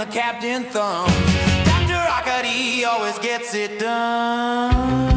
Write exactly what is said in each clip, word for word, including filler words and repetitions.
the captain thumbs. Doctor Arcady always gets it done.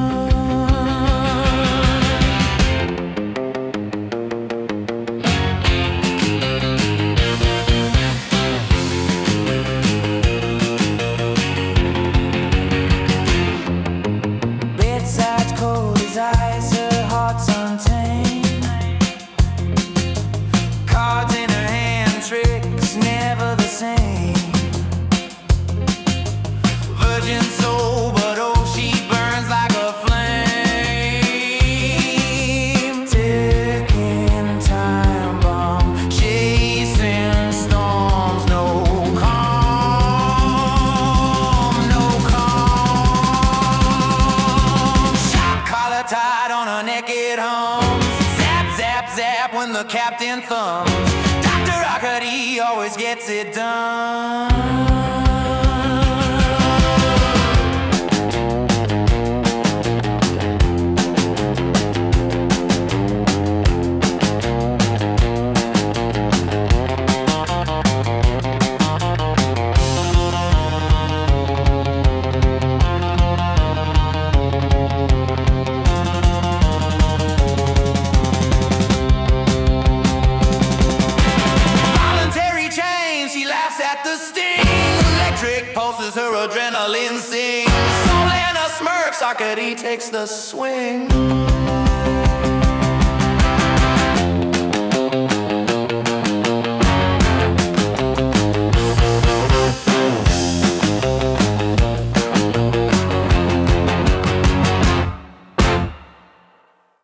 Tied on a naked home. Zap, zap, zap when the captain thumbs. Doctor Arcady always gets it done. At the sting, electric pulses, her adrenaline sings. Solana smirks, Arcady takes the swing.